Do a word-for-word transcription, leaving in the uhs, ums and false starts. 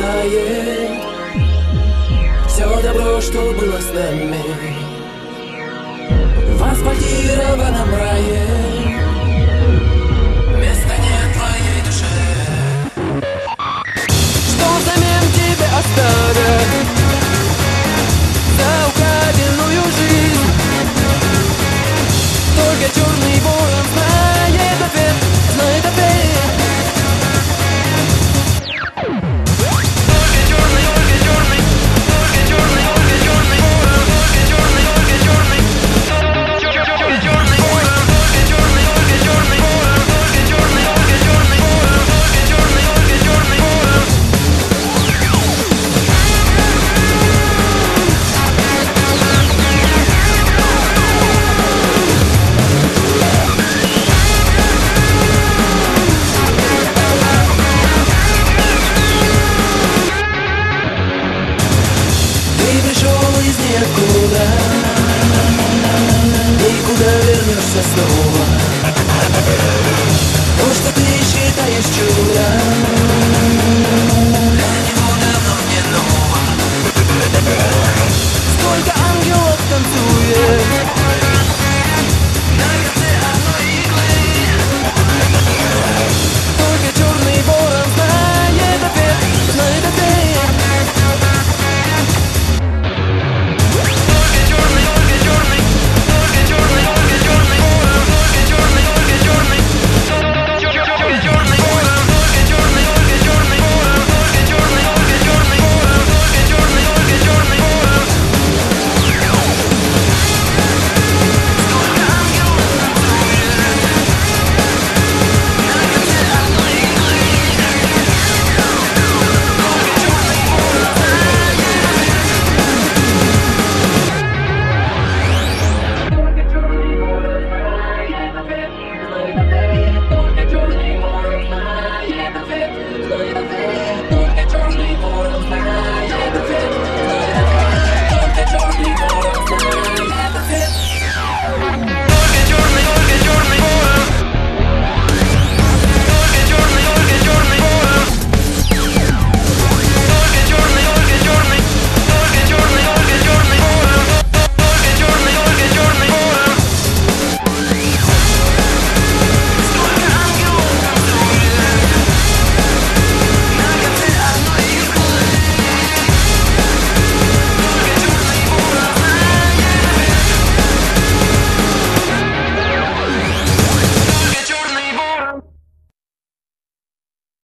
исчезает все добро, что было с нами в асфальтированном рае. Места нет твоей душе. Что взамен тебе оставят за украденную жизнь? Только черный ворон знает ответ, знает ответ. Никуда, никуда вернешься снова. То, что ты считаешь чудом,